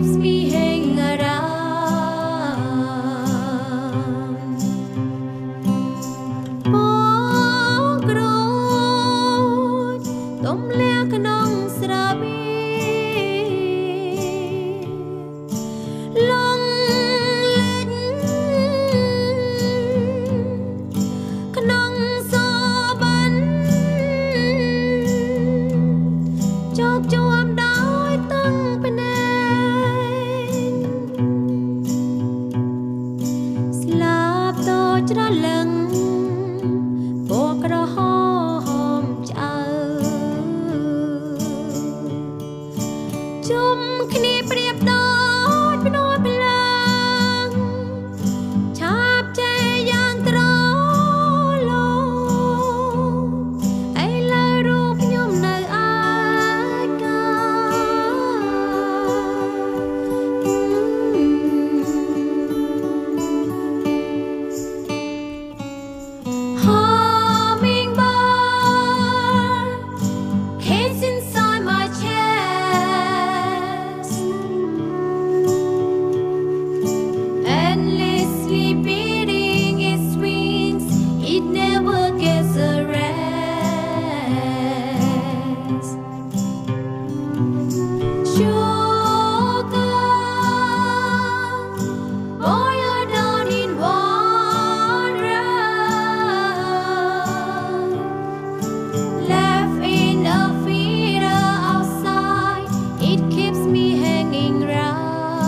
keeps me hanging around. Bóng grôi tôm le khăn nong sra bi long lên khăn nong so bắn chọc chuam đói tăng bên em slap to chra lăng bộ cờ hòm chào chum khni priep đói bên nôi bên lăng chắp che yang tró lo ai lời rụp nhôm nơi ai ca Hummingbird case inside my chest, endlessly beating its wings. It never gets a rest. Sugar, boil down in water, left in a feeder outside. It keeps me hanging round.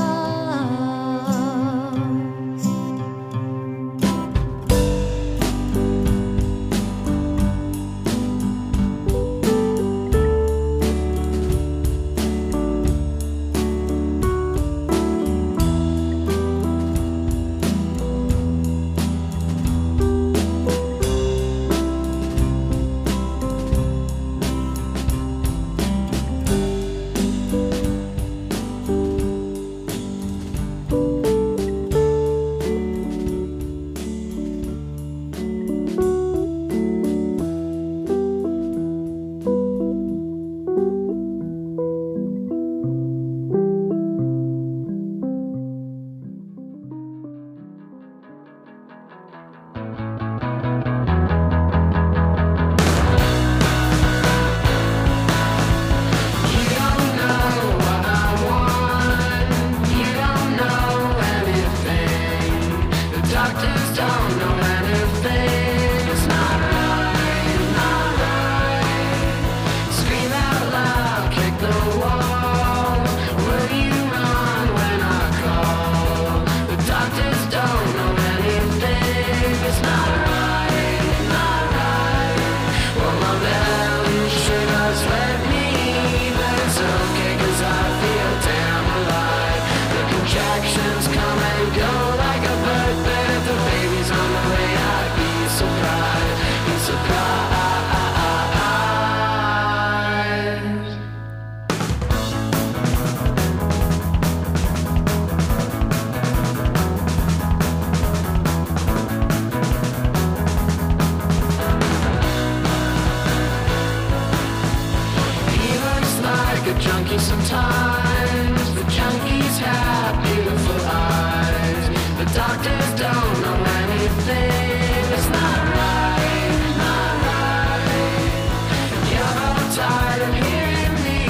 Junkie sometimes, the junkies have beautiful eyes. The doctors don't know anything. It's not right, not right. You're all tired of hearing me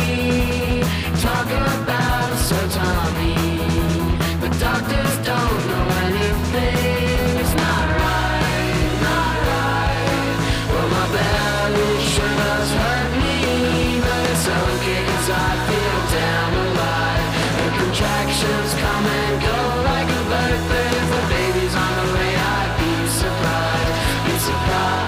talk about Sotami. The doctors don't know anything. It's not right, not right. Well, my belly sure does hurt me, but it's okay 'cause I feel damn alive. The contractions come and go like a bird, but if the baby's on the way, I'd be surprised, be surprised.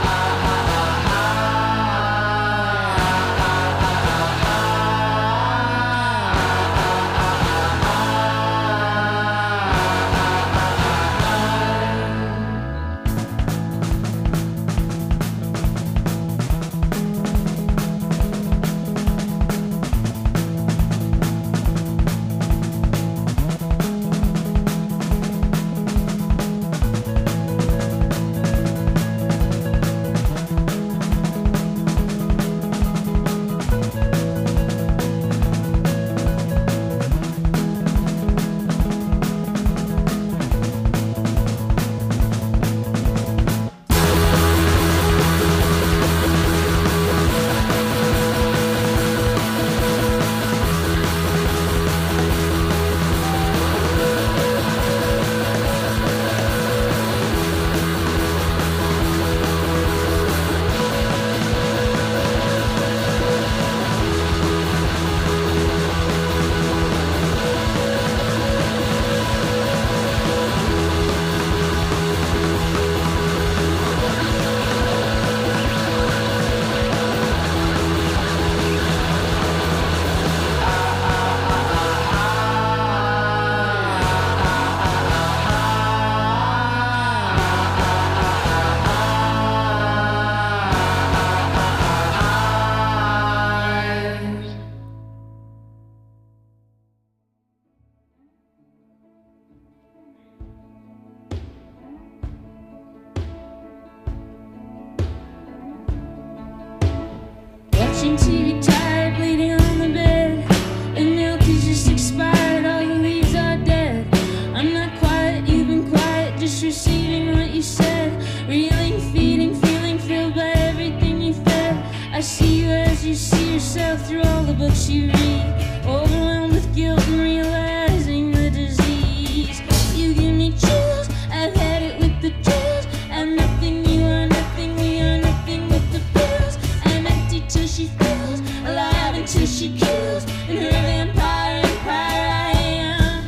watching TV, tired, bleeding on the bed. The milk is just expired, all the leaves are dead. I'm not quiet, you've been quiet, just receiving what you said. Reeling, feeding, feeling filled by everything you fed. I see you as you see yourself through all the books you read. Overwhelmed with guilt and realizing the disease. You give me chills, I've had it with the chills. I'm nothing, you are nothing, we are nothing with the pills. I'm empty till she feels, alive until she kills. In her vampire empire I am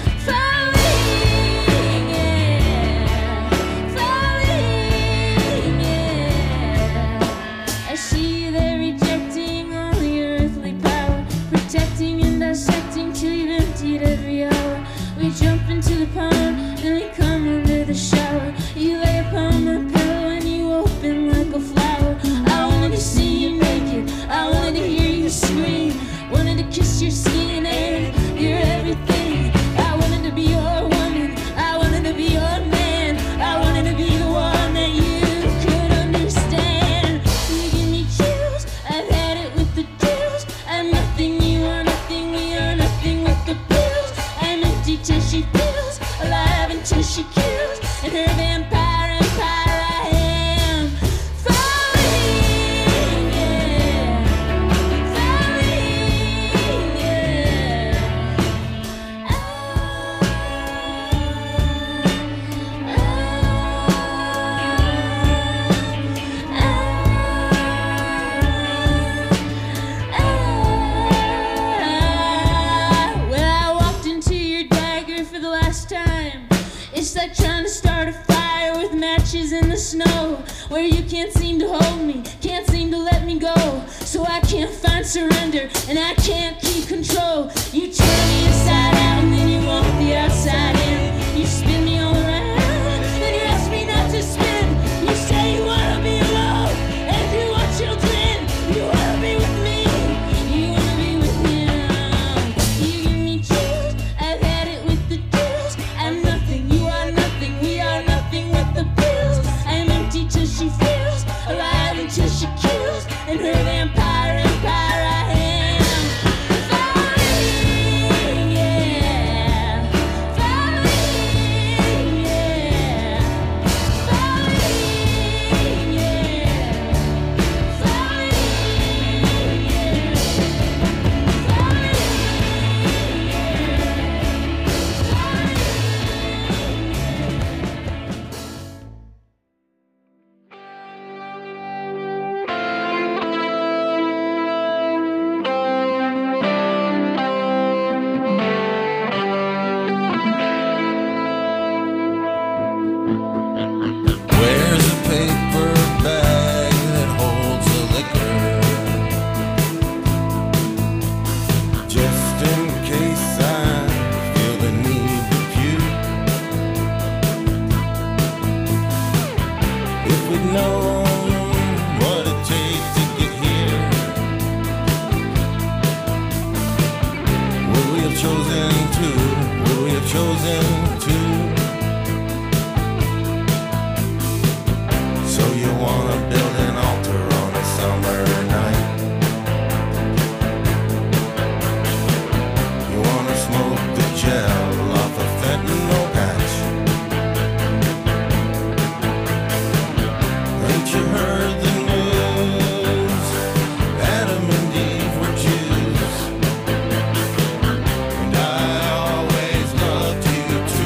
falling, yeah, falling, yeah. I see you there rejecting all your earthly power, protecting and dissecting till you've emptied every hour. We jump into the pond, then we come under the shower. You lay upon my pillow and you open like a flower. I wanted to see you naked, I wanted to hear you scream, wanted to kiss your skin and your everything. I wanted to be your woman, I wanted to be your man, I wanted to be the one that you could understand. You give me chills, I've had it with the chills. I'm nothing, you are nothing, we are nothing with the pills. I'm empty till she feels, alive until she kills. In her vampire empire I am falling, yeah, falling, yeah. Well, I walked into your dagger for the last time. It's like trying to start a fire with matches in the snow, where you can't seem to hold me, can't seem to let me go. So I can't find surrender, and I can't keep control. You turn me inside out, and then you want the outside in. You spin me all around, then you ask me not to spin. You say you wanna be alone, and you want children. You wanna be with me, you wanna be with him. You give me chills, I've had it with the chills. I'm nothing, you are nothing, we are nothing with the pills. I'm empty till she feels, alive until she kills. In her vampire empire I am falling, yeah, falling, yeah, falling, yeah, falling, Where's a paper bag that holds the liquor? Just in case I feel the need to puke. If we'd known what it takes to get here, would we have chosen to? Would we have chosen to? So you wanna build an altar on a summer night? You wanna smoke the gel off a fentanyl patch? Ain't you heard the news? Adam and Eve were Jews, and I always loved you too.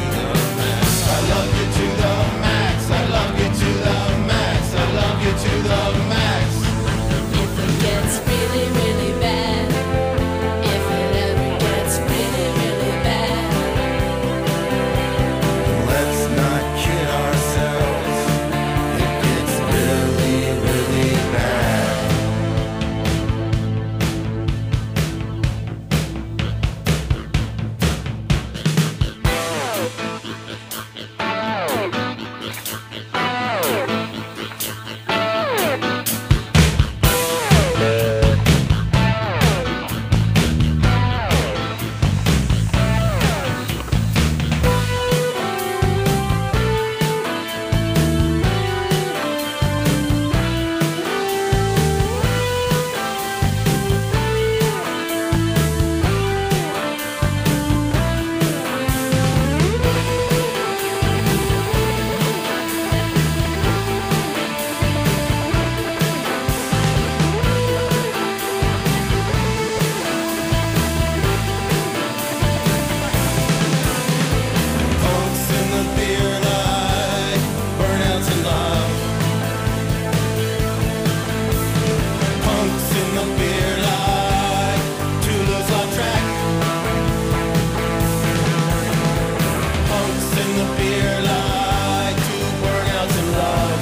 in the beer like two burnouts in love.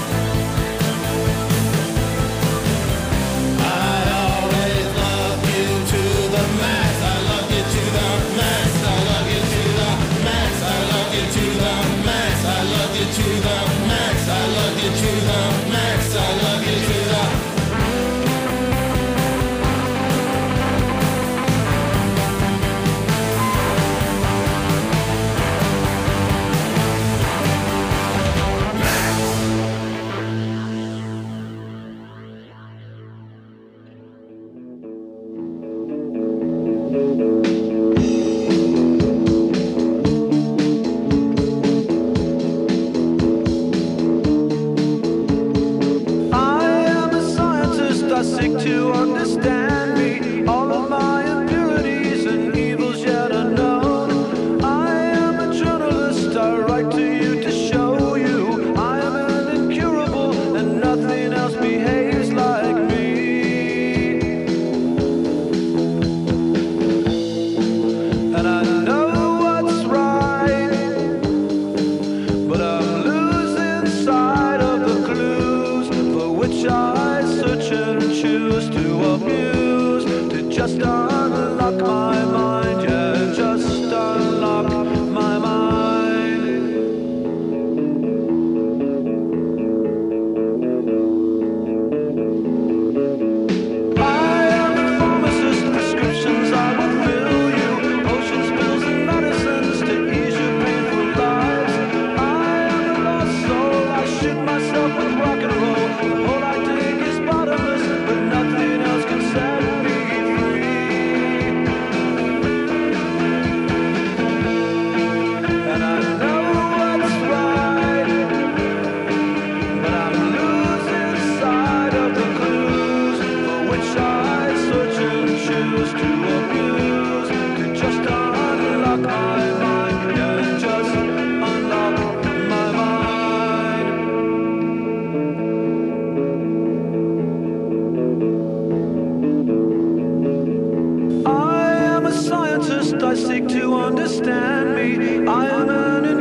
I always love you to the max. I love you to the max. I love you to the max. I love you to the max. I love you to the max. I love you to the max. I love you to the I seek to understand me. I am an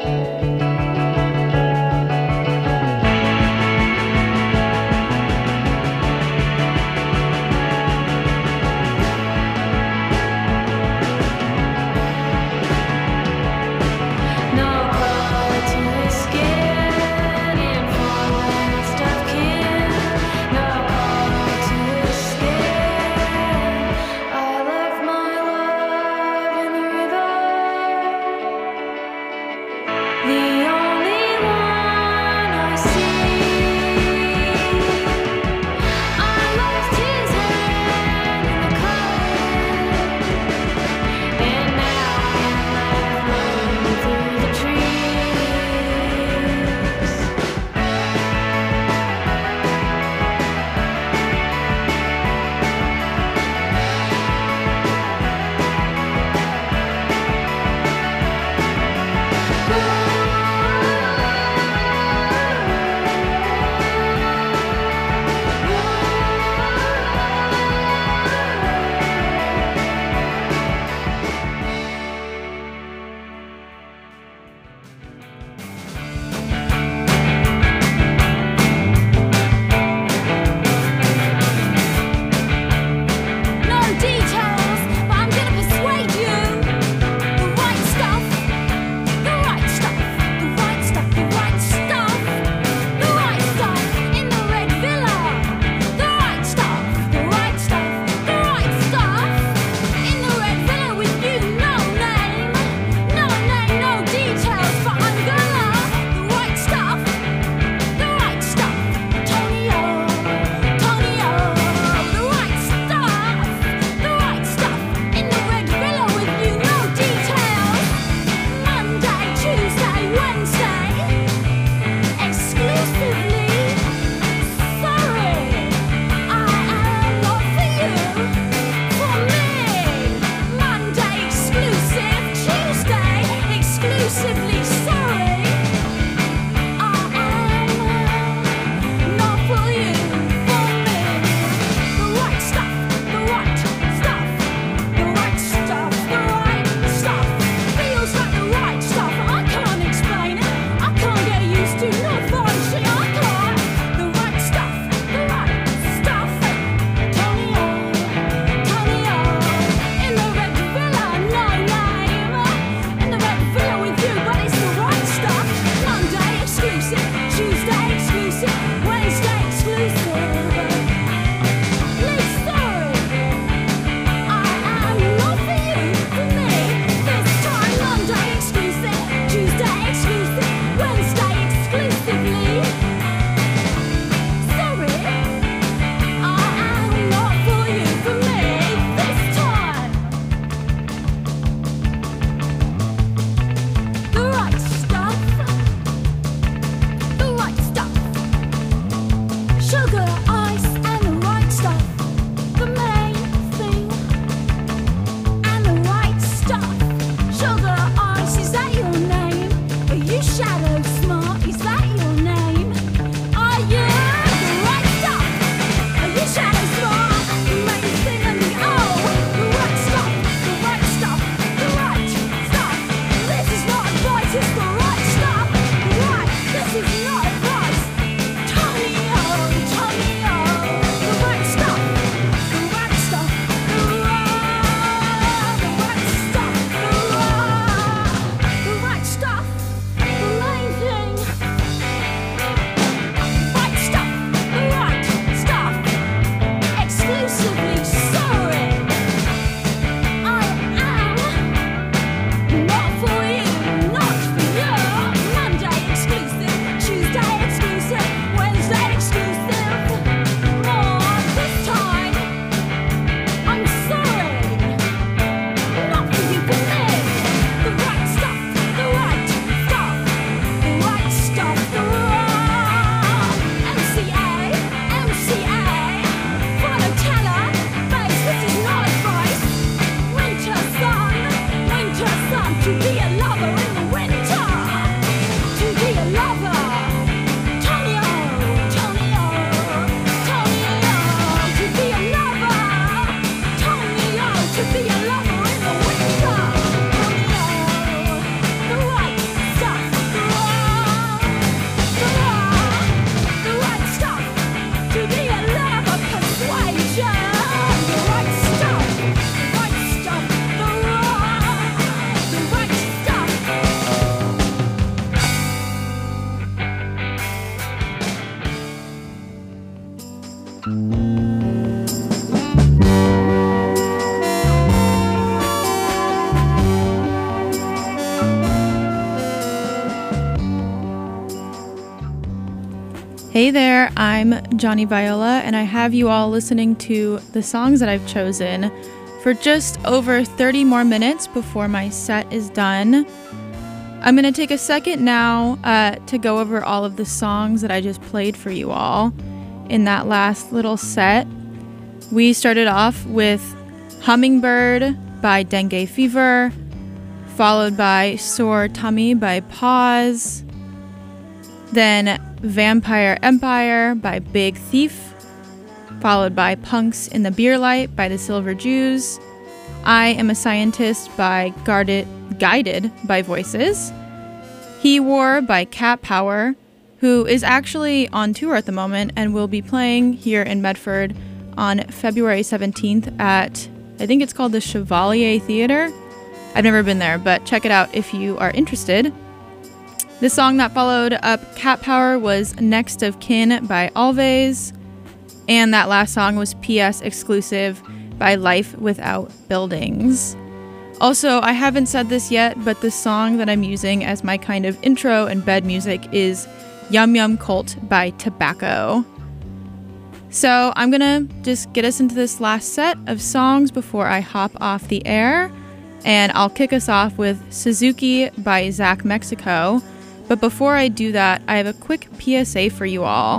The Hey there, I'm Johnny Viola, and I have you all listening to the songs that I've chosen for just over 30 more minutes before my set is done. I'm going to take a second now to go over all of the songs that I just played for you all in that last little set. We started off with Hummingbird by Dengue Fever, followed by Sore Tummy by Pause, then Vampire Empire by Big Thief, followed by Punks in the Beer Light by the Silver Jews, I Am a Scientist by Guided by Voices, He War by Cat Power, who is actually on tour at the moment and will be playing here in Medford on February 17th at, I think it's called the Chevalier Theater. I've never been there, but check it out if you are interested. The song that followed up Cat Power was Next of Kin by Always, and that last song was PS Exclusive by Life Without Buildings. Also, I haven't said this yet, but the song that I'm using as my kind of intro and bed music is Yum Yum Cult by Tobacco. So I'm gonna just get us into this last set of songs before I hop off the air, and I'll kick us off with Suzuki by Zach Mexico. But before I do that, I have a quick PSA for you all.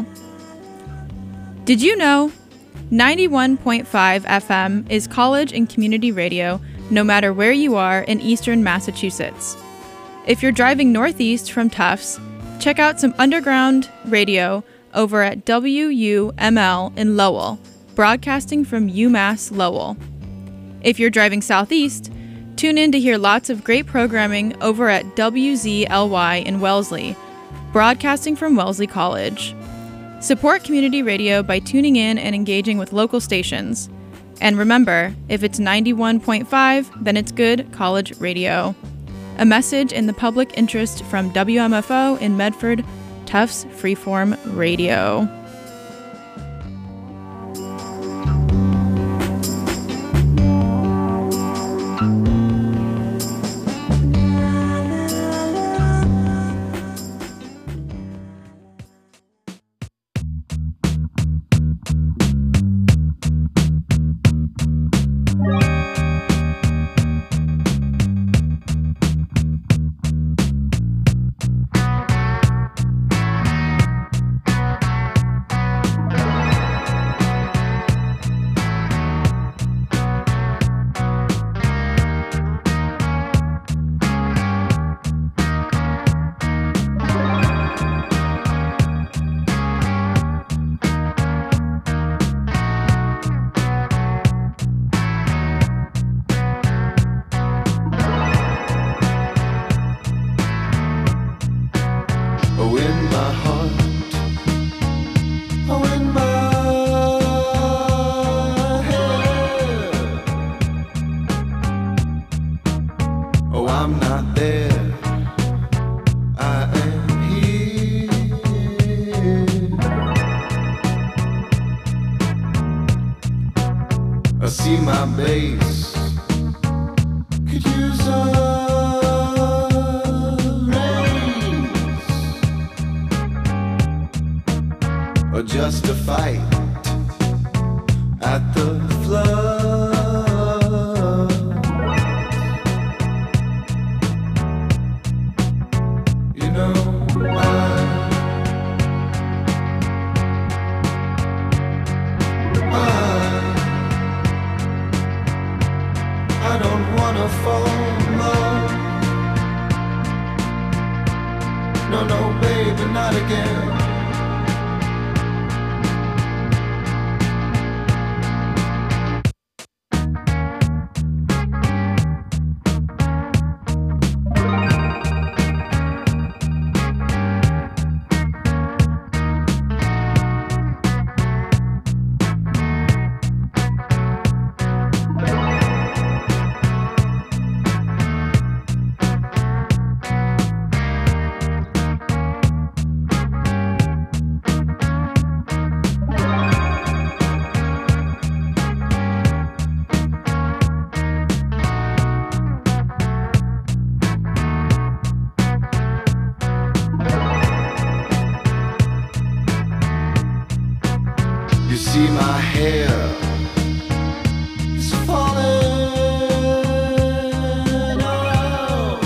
Did you know 91.5 FM is college and community radio no matter where you are in eastern Massachusetts? If you're driving northeast from Tufts, check out some underground radio over at WUML in Lowell, broadcasting from UMass Lowell. If you're driving southeast, tune in to hear lots of great programming over at WZLY in Wellesley, broadcasting from Wellesley College. Support community radio by tuning in and engaging with local stations. And remember, if it's 91.5, then it's good college radio. A message in the public interest from WMFO in Medford, Tufts Freeform Radio. hair is falling out.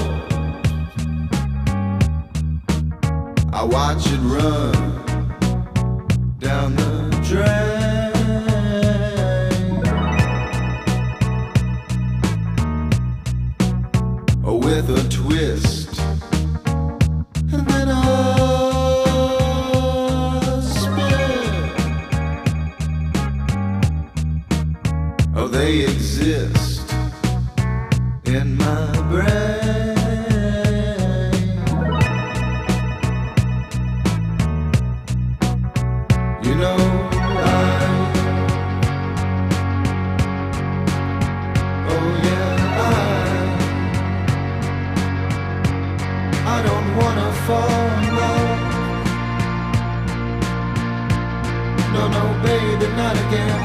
I watch it run down the drain. Oh, with a twist, and then a spin. Oh, they exist in my brain. You know, oh yeah, I don't wanna fall in love. No, no, baby, not again.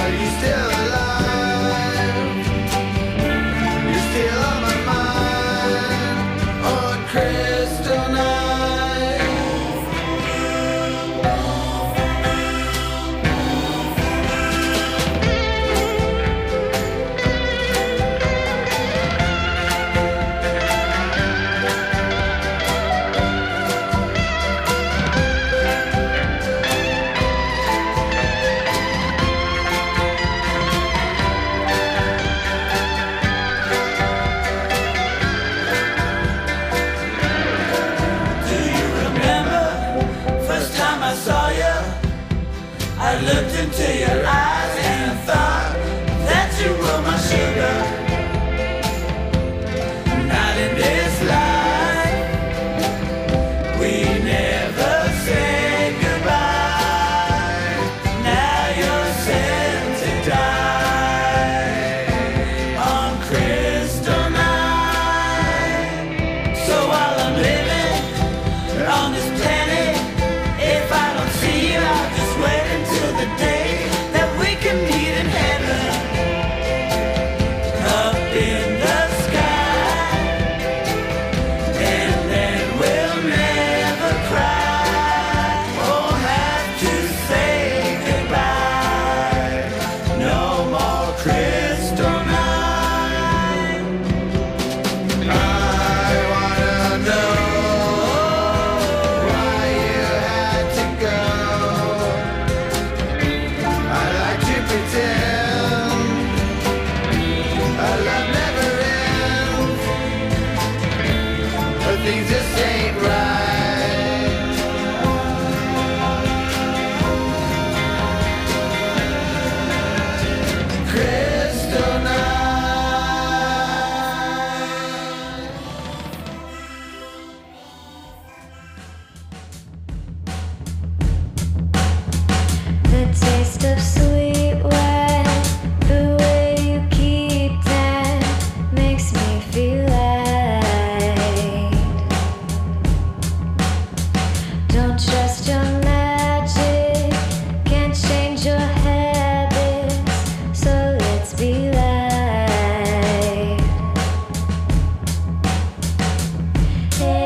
Are you still alive? You're still on my mind on crystal night. I looked into your eyes and thought that you were my sugar. Not in this life, we never said goodbye. Now you're sent to die on crystal night. So while I'm living on this planet, if I don't see you, I'll just wait until the day that we can meet in heaven, up in the sky, and then we'll never cry or have to say goodbye. No more crystal night. I wanna know why you had to go. I like to pretend our love never ends, but things just ain't right. Crystal night. The taste of sweet wine, the way you keep time makes me feel light. Don't trust your magic, can't change your habits, so let's be light. Hey,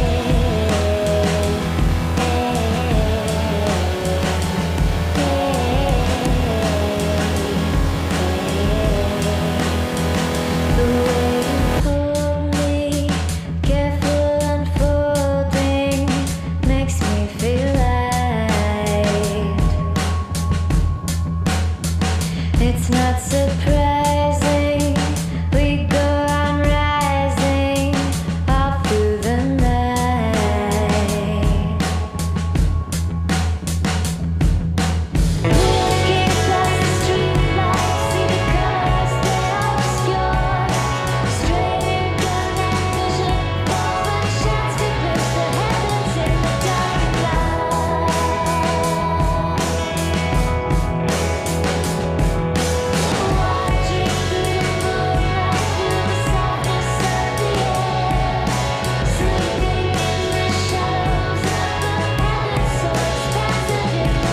the way you hold me, careful unfolding, makes me feel light. It's not surprising, we go on rising all through the night. Looking past the streetlights, see the colors they're obscure. Straight gun and vision, open shots to push the heavens in the dark night. Watching through the moonlight, feel the softness of the air. Sleeping in the shadows of the heavens, so expansive in the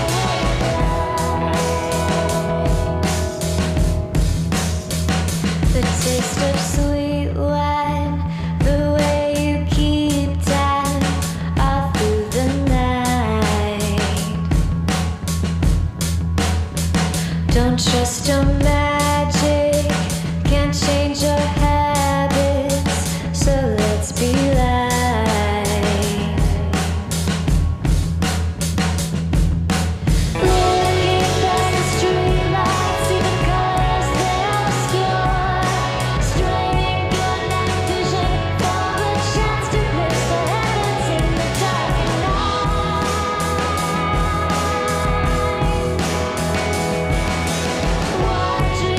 the taste of sweet wine, the way you keep time all through the night. Don't trust your magic, can't change your habits, so let's be light. Looking past the streetlights, see the colors they're obscure. Straining gun and vision, forward shots to push the heavens in the dark night. Watching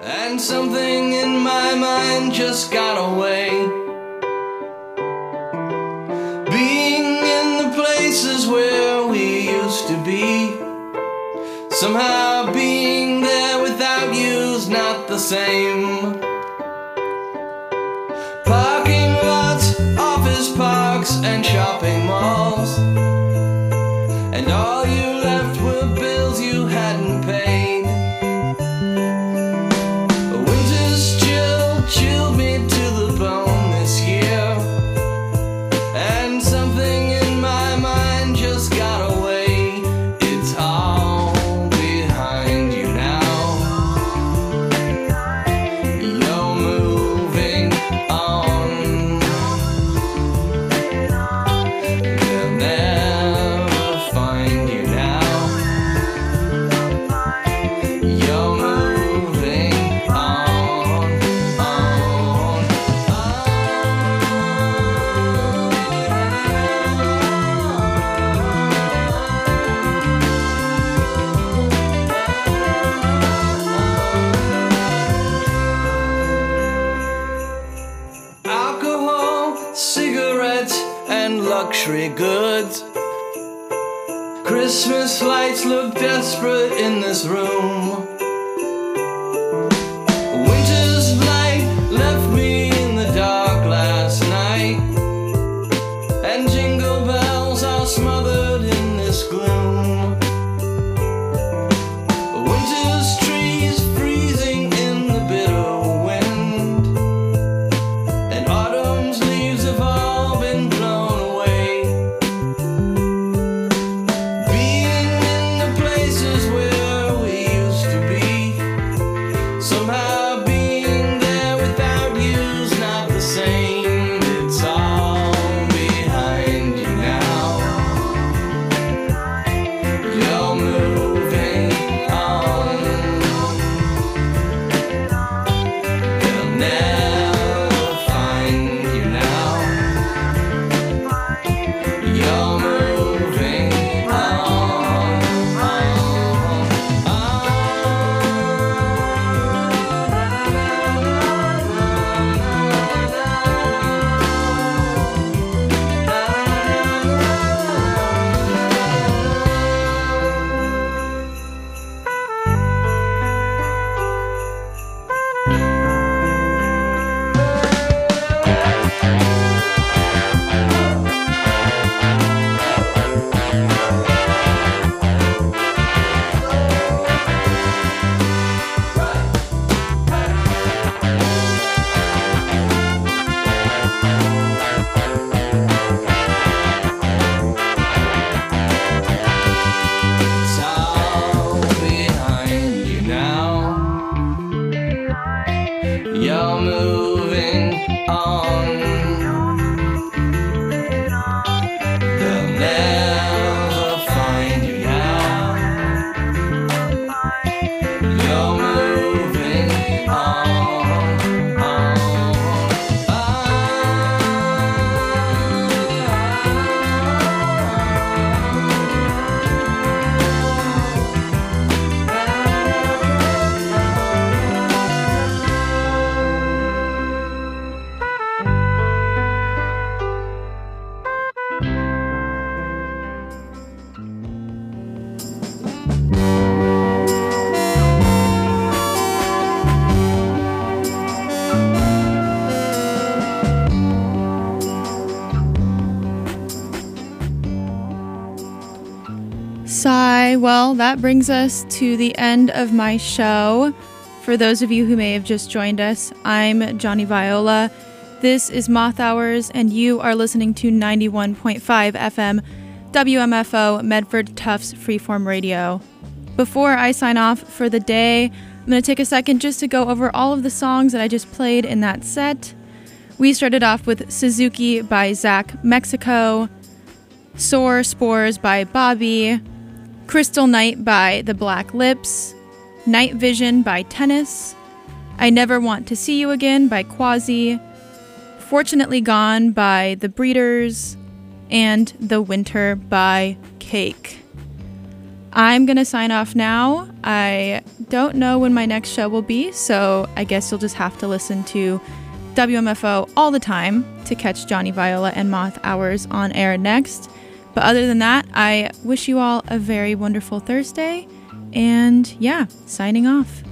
and something in my mind just got away. Being in the places where we used to be, somehow being there without you's not the same. Parking lots, office parks, and shopping malls, and all you left were bills you hadn't paid. Winter's chill chilled me to the bone this year, and something in my mind just got away. It's all behind you now. You're moving on. They'll never find you now. You're moving on, on. Alcohol, cigarettes, and luxury goods. Christmas lights look desperate in this room. Winter's light left me in the dark last night, and jingle bells are smothered in this gloom. Winter's trees freezing in the bitter wind, and autumn's leaves have all been blown away. Being in the places where we used to be, somehow being there without you's not the same. It's all behind you now. You're moving on. They'll never find you now. You're moving on, It's all behind you now. You're moving on. They'll never find you now. You're moving on. Sigh. Well, that brings us to the end of my show. For those of you who may have just joined us, I'm Johnny Viola. This is Moth Hours, and you are listening to 91.5 FM WMFO Medford Tufts Freeform Radio. Before I sign off for the day, I'm going to take a second just to go over all of the songs that I just played in that set. We started off with Suzuki by Zach Mexico, Sore Spores by Bobby, Crystal Night by The Black Lips, Night Vision by Tennis, I Never Want to See You Again by Quasi, Fortunately Gone by The Breeders, and The Winter by Cake. I'm going to sign off now. I don't know when my next show will be, so I guess you'll just have to listen to WMFO all the time to catch Johnny Viola and Moth Hours on air next. But other than that, I wish you all a very wonderful Thursday. And yeah, signing off.